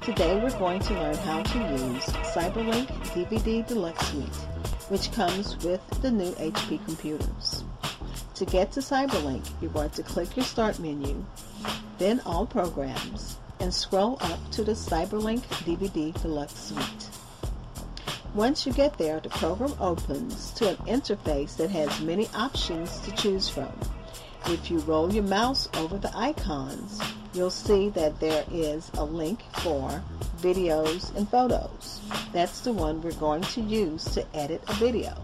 Today we're going to learn how to use Cyberlink DVD Deluxe Suite, which comes with the new HP computers. To get to Cyberlink, you're going to click your Start menu, then All Programs, and scroll up to the Cyberlink DVD Deluxe Suite. Once you get there, the program opens to an interface that has many options to choose from. If you roll your mouse over the icons, you'll see that there is a link for videos and photos. That's the one we're going to use to edit a video.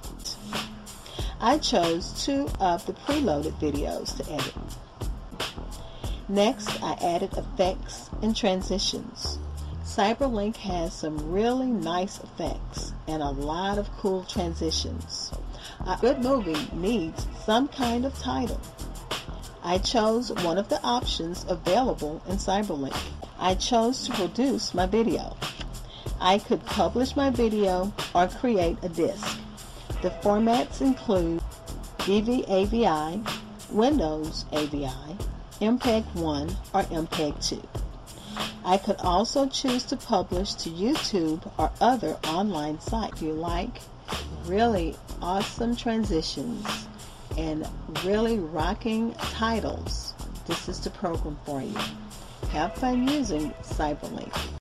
I chose 2 of the preloaded videos to edit. Next, I added effects and transitions. Cyberlink has some really nice effects and a lot of cool transitions. A good movie needs some kind of title. I chose one of the options available in Cyberlink. I chose to produce my video. I could publish my video or create a disc. The formats include DV-AVI, Windows AVI, MPEG-1, or MPEG-2. I could also choose to publish to YouTube or other online sites. If you like really awesome transitions and really rocking titles, this is the program for you. Have fun using Cyberlink.